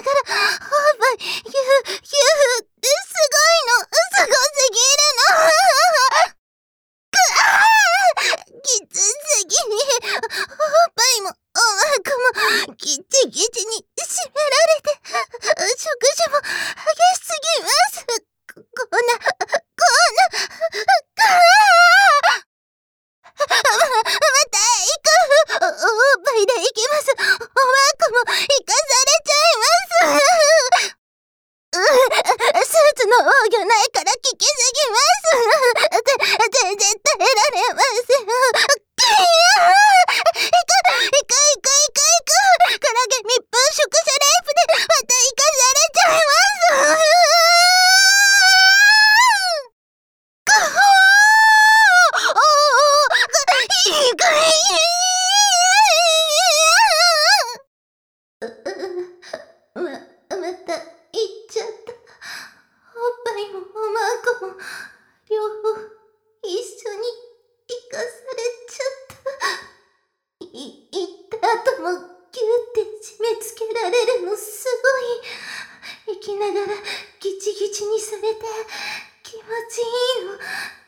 がら、おっぱい、ってすごいの、すごすぎるの。きつすぎに、おっぱいも、お腹も、ギチギチに締められて、食事も激しすぎます。こんな、また行く。おっぱいで行きます。おばあこも行かされちゃいます。スーツの防御ないから効きすぎます。全然耐えられません。行く。唐揚げ密封宿舎レイプでまた行かされちゃいます。また行っちゃった。おっぱいもおまんこも両方一緒に行かされちゃった。行った後もギューって締め付けられるのすごい。生きながらギチギチにされて気持ちいいの。